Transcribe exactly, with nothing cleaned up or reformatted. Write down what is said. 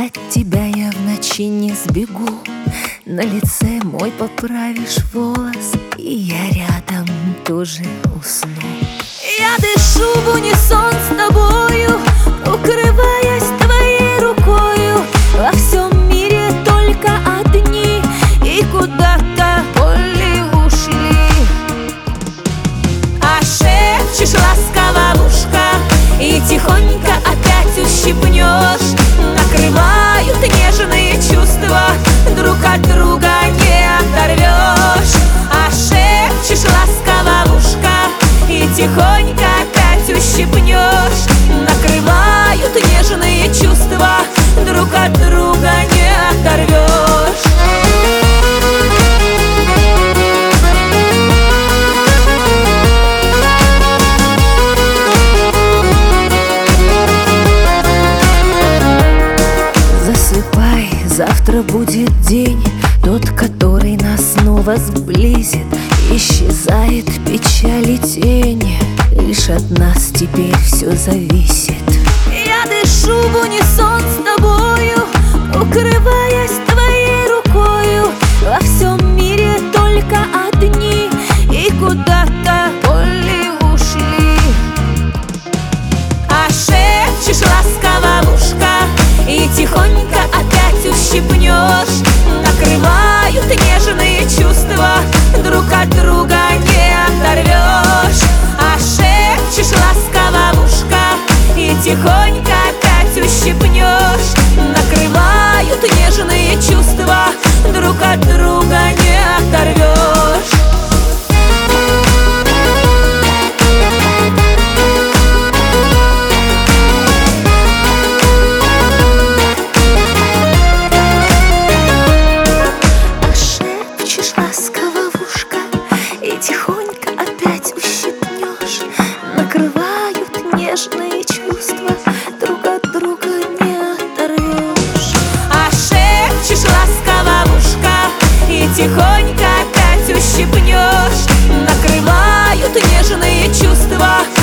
от тебя я в ночи не сбегу. На лице мой поправишь волос, и я рядом тоже усну. Я дышу в унисон с тобою, укрываясь твоей рукою. Во всем мире только одни, и куда-то поле ушли. А шепчешь ласково в ушко, и тихонько опять ущипнешь. Накрывают нежные чувства, друг от друга не оторвешь. А шепчешь ласково в ушко, и тихонько опять ущипнешь. Накрывают нежные чувства, друг от друга не оторвешь. Засыпай, завтра будет день, тот, который нас снова сблизит. Исчезает печаль и тень, лишь от нас теперь все зависит. Я дышу в унисон с тобою, укрываясь твоей рукою. Во всем мире только одни, и куда-то поле ушли. А шепчешь ласково в ушко, и тихонько опять ущипнешь. Накрывают нежные чувства, друг от друга не оторвешь. А шепчешь ласково в ушко, и тихонько опять ущипнешь. Накрывают нежные чувства, друг от друга не оторвешь. Ласково в ушко, и тихонько опять ущипнешь. Накрывают нежные чувства, друг от друга не оторвешь. А шепчешь ласково в ушко, и тихонько опять ущипнешь. Накрывают нежные чувства,